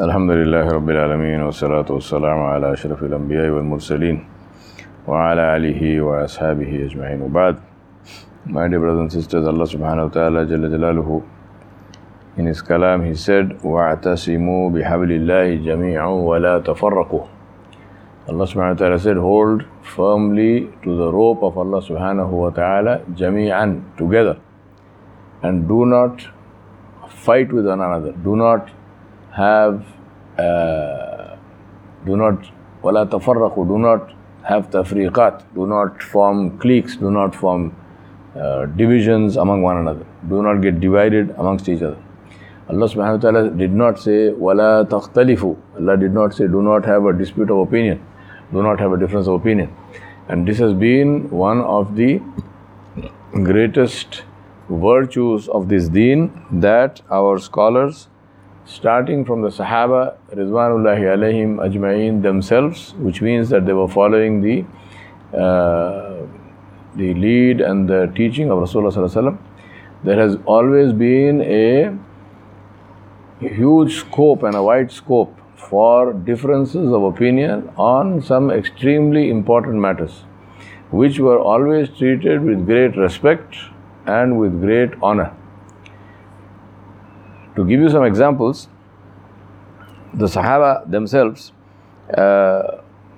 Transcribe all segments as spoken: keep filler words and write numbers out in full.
الحمد لله رب العالمين والصلاة والسلام على أشرف الأنبياء والمرسلين وعلى آله وأصحابه أجمعين وبعد. My dear brothers and sisters, Allah subhanahu wa ta'ala Jalla Jalaluhu, in His kalam He said, وَاعْتَصِمُوا بِحَبْلِ اللَّهِ جَمِيعًا وَلَا تَفَرَّقُوا. Allah subhanahu wa ta'ala said, hold firmly to the rope of Allah subhanahu wa ta'ala jami'an, together, and do not fight with one another. Do not have, uh, do not, وَلَا تَفَرَّقُوا, do not have tafriqat, do not form cliques, do not form uh, divisions among one another. Do not get divided amongst each other. Allah subhanahu wa ta'ala did not say, وَلَا تَخْتَلِفُوا. Allah did not say, do not have a dispute of opinion. Do not have a difference of opinion. And this has been one of the greatest virtues of this deen, that our scholars, starting from the Sahaba Ridwanullahi alayhim ajma'in themselves, which means that they were following the uh, the lead and the teaching of Rasulullah sallallahu alaihi wasallam, there has always been a huge scope and a wide scope for differences of opinion on some extremely important matters, which were always treated with great respect and with great honor. To give you some examples, the Sahaba themselves, uh,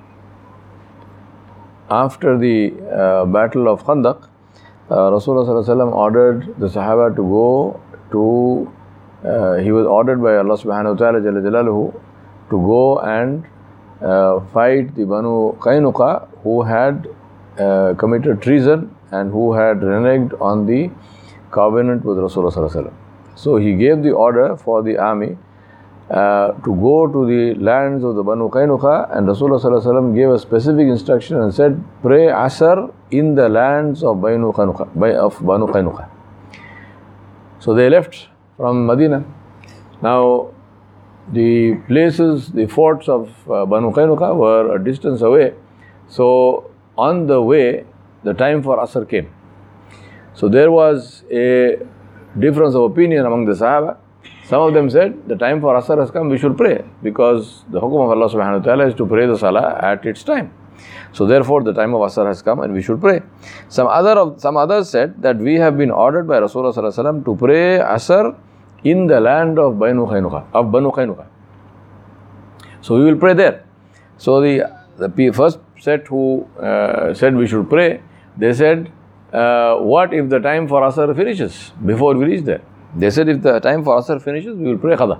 after the uh, Battle of Khandaq, uh, Rasulullah sallallahu alaihi wasallam ordered the Sahaba to go to, uh, he was ordered by Allah subhanahu wa ta'ala Jalla Jalaluhu to go and uh, fight the Banu Qaynuqa, who had uh, committed treason and who had reneged on the covenant with Rasulullah sallallahu alaihi wasallam. So he gave the order for the army uh, to go to the lands of the Banu Qaynuqa, and Rasulullah sallallahu alaihi wasallam gave a specific instruction and said, pray Asr in the lands of Banu Qaynuqa. Of Banu Qaynuqa. So they left from Medina. Now the places, the forts of uh, Banu Qaynuqa were a distance away. So on the way, the time for Asr came. So there was a difference of opinion among the Sahaba. Some of them said, the time for Asr has come, we should pray, because the hukum of Allah subhanahu wa ta'ala is to pray the Salah at its time. So therefore the time of Asr has come and we should pray. Some other of some others said that we have been ordered by Rasulullah sallallahu alaihi wasallam to pray Asr in the land of Banu Qaynuqa, of Banu Qaynuqa. So we will pray there. So the, the first set who uh, said we should pray, they said, uh, what if the time for Asr finishes before we reach there? They said, if the time for Asr finishes, we will pray Qada.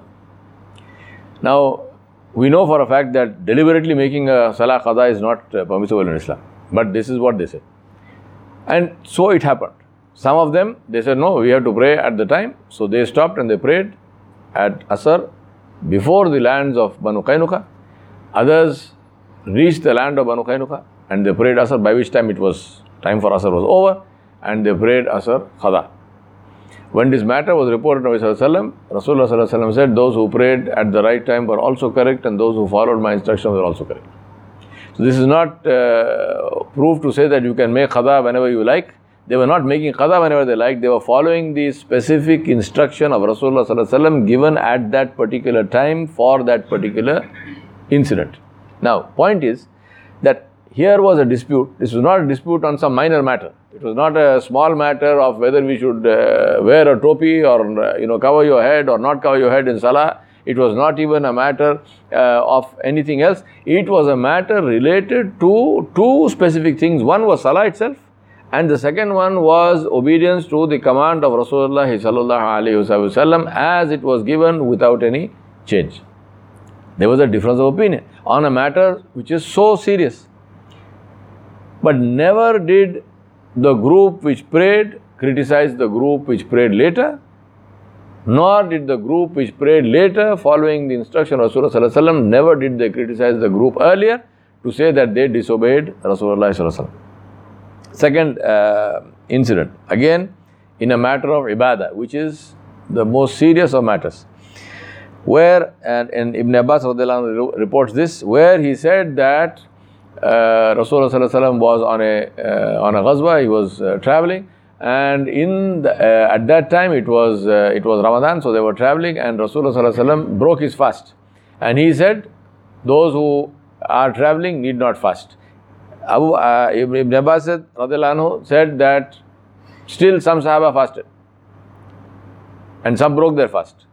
Now, we know for a fact that deliberately making a Salah Qada is not uh, permissible in Islam. But this is what they said. And so it happened. Some of them, they said, no, we have to pray at the time. So they stopped and they prayed at Asr before the lands of Banu Qaynuqa. Others reached the land of Banu Qaynuqa and they prayed Asr, by which time it was, time for Asr was over, and they prayed Asr Qada. When this matter was reported to Rasulullah sallallahu alaihi wasallam said, those who prayed at the right time were also correct, and those who followed my instructions were also correct. So this is not uh, proof to say that you can make Qada whenever you like. They were not making Qada whenever they liked. They were following the specific instruction of Rasulullah sallallahu alaihi wasallam given at that particular time for that particular incident. Now, point is that here was a dispute. This was not a dispute on some minor matter. It was not a small matter of whether we should uh, wear a topi or uh, you know cover your head or not cover your head in Salah. It was not even a matter uh, of anything else. It was a matter related to two specific things. One was Salah itself, and the second one was obedience to the command of Rasulullah sallallahu alaihi wasallam as it was given without any change. There was a difference of opinion on a matter which is so serious. But never did the group which prayed criticize the group which prayed later, nor did the group which prayed later following the instruction of Rasulullah sallallahu alaihi wasallam, never did they criticize the group earlier to say that they disobeyed Rasulullah sallallahu alaihi wasallam. Second uh, incident, again in a matter of ibadah, which is the most serious of matters, where, and, and Ibn Abbas radiallahu anhu reports this, where he said that Uh, Rasulullah sallallahu alaihi wasallam was on a uh, on a ghazwa. He was uh, traveling, and in the, uh, at that time it was uh, it was Ramadan, so they were traveling, and Rasulullah sallallahu alaihi wasallam broke his fast, And he said, those who are traveling need not fast. Abu uh, Ibn Abbas said, said that still some Sahaba fasted. And some broke their fast.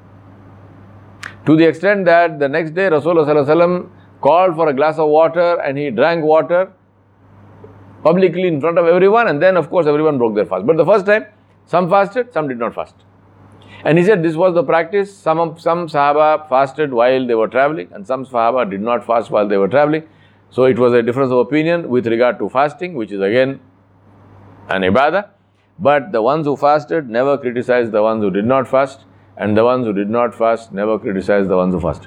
To the extent that the next day Rasulullah called for a glass of water and he drank water publicly in front of everyone, and then of course everyone broke their fast. But the first time, some fasted, some did not fast. And he said this was the practice. Some of, some Sahaba fasted while they were traveling, and some Sahaba did not fast while they were traveling. So it was a difference of opinion with regard to fasting, which is again an ibadah. But the ones who fasted never criticized the ones who did not fast, and the ones who did not fast never criticized the ones who fasted.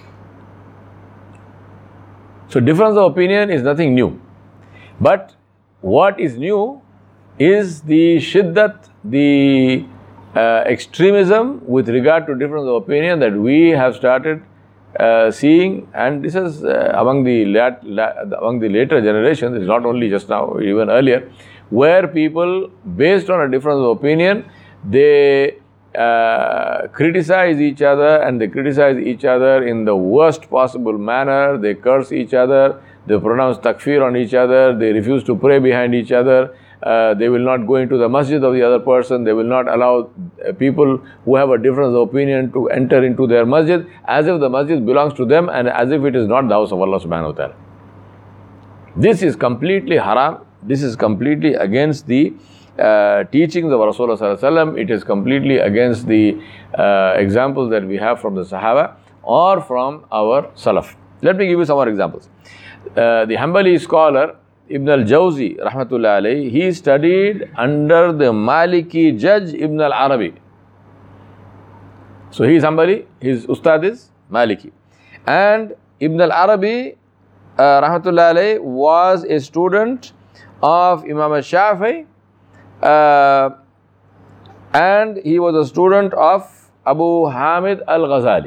So difference of opinion is nothing new. But what is new is the shiddat, the uh, extremism with regard to difference of opinion that we have started uh, seeing, and this is uh, among the lat, la, among the later generations. It's not only just now, even earlier, where people, based on a difference of opinion, they uh, criticize each other, and they criticize each other in the worst possible manner. They curse each other. They pronounce takfir on each other. They refuse to pray behind each other. Uh, they will not go into the masjid of the other person. They will not allow uh, people who have a difference of opinion to enter into their masjid, as if the masjid belongs to them and as if it is not the house of Allah subhanahu wa ta'ala. This is completely haram. This is completely against the uh, teachings of Rasulullah sallallahu alaihi wasallam. It is completely against the uh, examples that we have from the Sahaba or from our Salaf. Let me give you some more examples. Uh, the Hanbali scholar Ibn al-Jawzi rahmatullah alayhi, he studied under the Maliki judge Ibn al-Arabi. So he is Hanbali, his ustad is Maliki. And Ibn al-Arabi uh, rahmatullah alayhi was a student of Imam al-Shafi'i, uh, and he was a student of Abu Hamid al-Ghazali.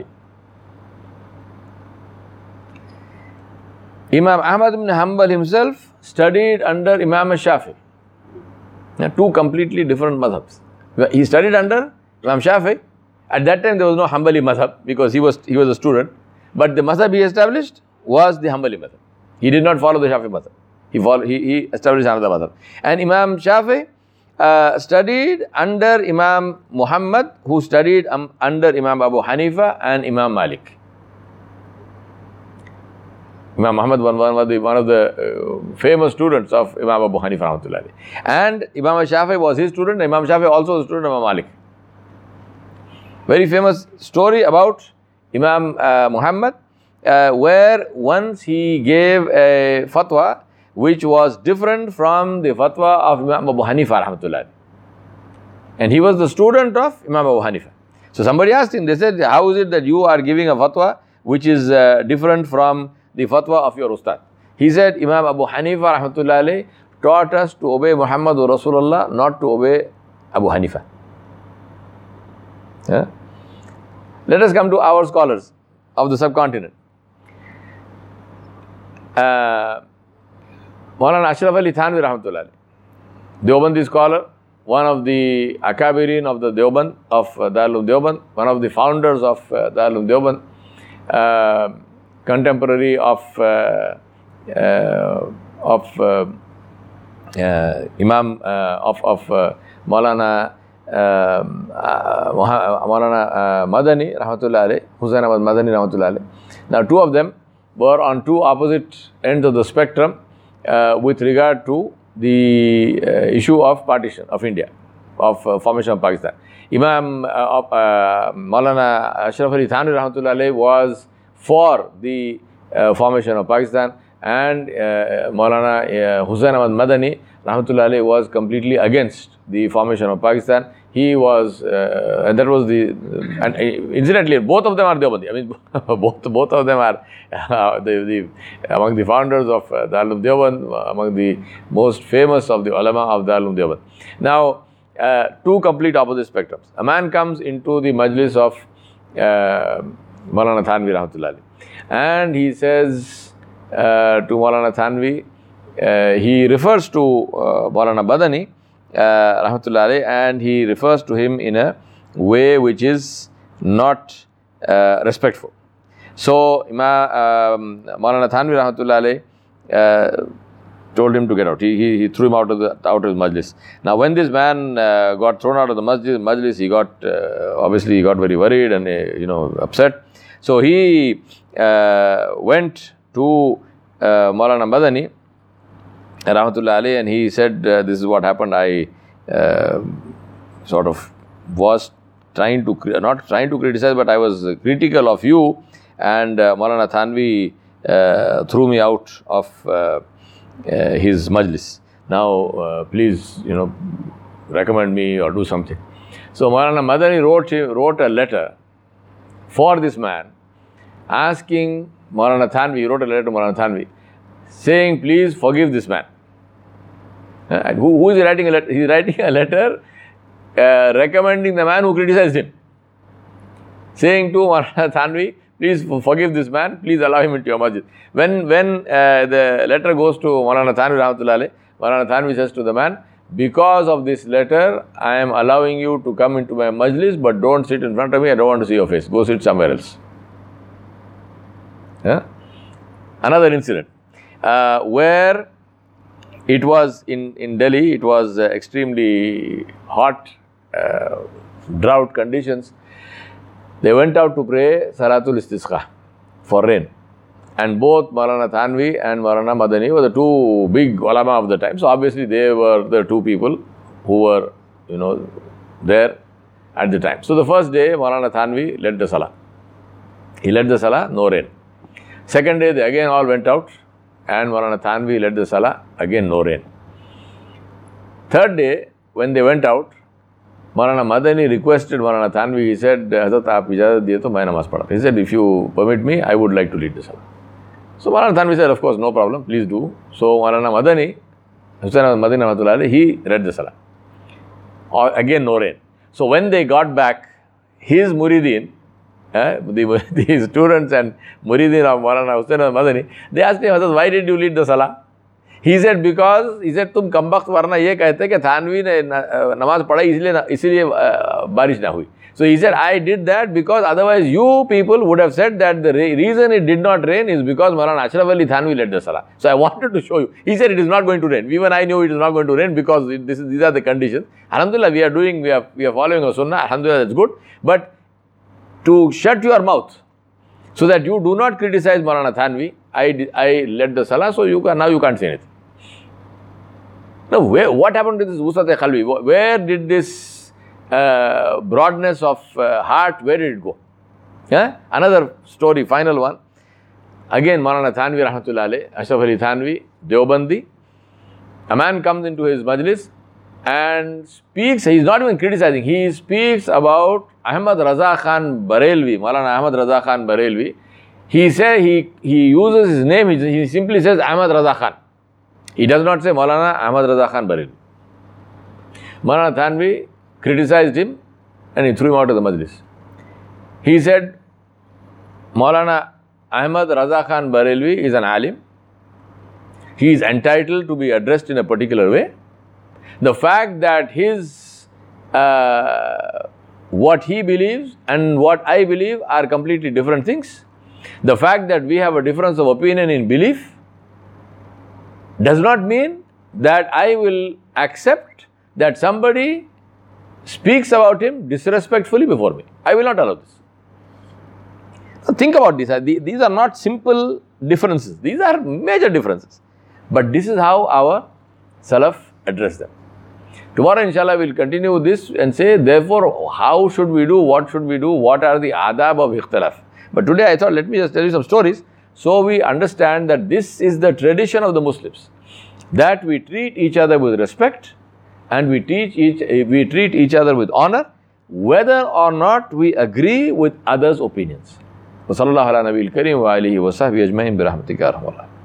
Imam Ahmad ibn Hanbal himself studied under Imam al-Shafi'i. Now, two completely different madhabs. He studied under Imam Shafi'i. At that time there was no Hanbali madhab because he was he was a student. But the madhab he established was the Hanbali madhab. He did not follow the Shafi'i madhab. He, follow, he, he established another madhab. And Imam Shafi'i uh, studied under Imam Muhammad, who studied um, under Imam Abu Hanifa and Imam Malik. Imam Muhammad was one of the, one of the uh, famous students of Imam Abu Hanifa rahmatullahi. And Imam Shafi'i was his student. Imam Shafi'i also was a student of Imam Malik. Very famous story about Imam uh, Muhammad, uh, where once he gave a fatwa which was different from the fatwa of Imam Abu Hanifa rahmatullahi. And he was the student of Imam Abu Hanifa. So somebody asked him, they said, how is it that you are giving a fatwa which is uh, different from the fatwa of your ustad? He said, Imam Abu Hanifa rahmatullahi taught us to obey Muhammad Rasulullah, not to obey Abu Hanifa. Yeah? Let us come to our scholars of the subcontinent. Uh, Maulana Ashraf Ali Thanvi rahmatullahi, Deobandi scholar, one of the akabirin of the Deoband, of uh, Darul Deoband, one of the founders of uh, Darul Deoband, uh, contemporary of uh, uh, of uh, uh, Imam uh, of of uh, Maulana uh, uh, Maulana uh, Madani rahmatullah alayh, Hussain Ahmad Madani rahmatullah alayh. Now, two of them were on two opposite ends of the spectrum uh, with regard to the uh, issue of partition of India, of uh, formation of Pakistan. Imam uh, of uh, Maulana Ashraf Ali Thanvi rahmatullah alayh was for the uh, formation of Pakistan, and uh, Maulana uh, Hussain Ahmad Madani rahmatullah alayh was completely against the formation of Pakistan. He was, uh, and that was the, and uh, incidentally, both of them are Deobandi. I mean, both both of them are uh, the, the among the founders of uh, Darul Deoband, among the most famous of the ulama of Darul Deoband. Now, uh, two complete opposite spectrums. A man comes into the majlis of uh, Maulana Thanvi rahmatullah, and he says uh, to Maulana Thanvi, uh, he refers to uh, Maulana Madani uh, rahmatullah, and he refers to him in a way which is not uh, respectful. So um, Maulana Thanvi Rahmatullah alayh uh, told him to get out. He, he, he threw him out of the out of his majlis. Now when this man uh, got thrown out of the masjid, majlis, he got uh, obviously he got very worried and uh, you know upset. So he uh, went to uh, Maulana Madani Rahmatullah alayh, and he said, uh, this is what happened. I uh, sort of was trying to, not trying to criticize, but I was critical of you, and uh, Maulana Thanvi uh, threw me out of uh, uh, his majlis. Now, uh, please, you know, recommend me or do something. So Maulana Madani wrote, wrote a letter for this man, asking Maulana Thanvi, he wrote a letter to Maulana Thanvi, saying, please forgive this man. Uh, who, who is writing a letter? He is writing a letter uh, recommending the man who criticized him, saying to Maulana Thanvi, please forgive this man, please allow him into your masjid. When, when uh, the letter goes to Maulana Thanvi Rahmatullah alayh, Maulana Thanvi says to the man, because of this letter, I am allowing you to come into my majlis, but don't sit in front of me, I don't want to see your face, go sit somewhere else. Yeah? Another incident uh, where it was in, in Delhi, it was uh, extremely hot, uh, drought conditions. They went out to pray Salatul Istisqa for rain. And both Maulana Thanvi and Maulana Madani were the two big ulama of the time. So obviously they were the two people who were, you know, there at the time. So the first day, Maulana Thanvi led the Salah. He led the Salah, no rain. Second day, they again all went out, and Maulana Thanvi led the Salah, again no rain. Third day, when they went out, Maulana Madani requested Maulana Thanvi, he said, Hazrat, aap ijazat diye to main namaz padha. He said, if you permit me, I would like to lead the Salah. So Maulana Thanvi said, of course, no problem, please do. So Maulana Madani, Hussain Madani Rahmatullah alayh, he led the Salah. Or again no rain. So when they got back, his murideen, Uh, the, the students and murideen of Maulana Hussain Madani, they asked him, why did you lead the Salah? He said, because, he said, तुम कमबख्त वरना ये कहते कि थानवी ने नमाज पढ़ाई इसलिए इसलिए बारिश ना हुई. So he said, I did that because otherwise you people would have said that the reason it did not rain is because Maulana Ashraf Ali Thanvi led the Salah. So I wanted to show you. He said, it is not going to rain. Even I knew it is not going to rain because it, this is, these are the conditions. Alhamdulillah, we are doing, we are, we are following a sunnah. Alhamdulillah, that's good. But to shut your mouth so that you do not criticize Maulana Thanvi, I, I led the Salah, so you can, now you can't say anything. Now, where, what happened to this Wusat-e-Qalbi? Where did this uh, broadness of uh, heart, where did it go? Yeah? Another story, final one. Again, Maulana Thanvi Rahmatullah alayh, Ashraf Ali Thanvi, Deobandi. A man comes into his majlis and speaks, he is not even criticizing, he speaks about Ahmad Raza Khan Barelvi, Maulana Ahmad Raza Khan Barelvi. He says, he, he uses his name, he, he simply says Ahmad Raza Khan. He does not say Maulana Ahmad Raza Khan Barelvi. Maulana Thanvi criticized him and he threw him out of the majlis. He said, Maulana Ahmad Raza Khan Barelvi is an alim. He is entitled to be addressed in a particular way. The fact that his, uh, what he believes and what I believe are completely different things. The fact that we have a difference of opinion in belief does not mean that I will accept that somebody speaks about him disrespectfully before me. I will not allow this. So think about this. These are not simple differences. These are major differences. But this is how our Salaf address them. Tomorrow, inshallah, we will continue this and say, therefore, how should we do, what should we do, what are the adab of ikhtilaf. But today I thought, let me just tell you some stories, so we understand that this is the tradition of the Muslims, that we treat each other with respect and we, teach each, we treat each other with honor, whether or not we agree with others' opinions. وصلى الله على نبي الكريم وآله وصحبه أجمعين برحمتك يا أرحم الراحمين.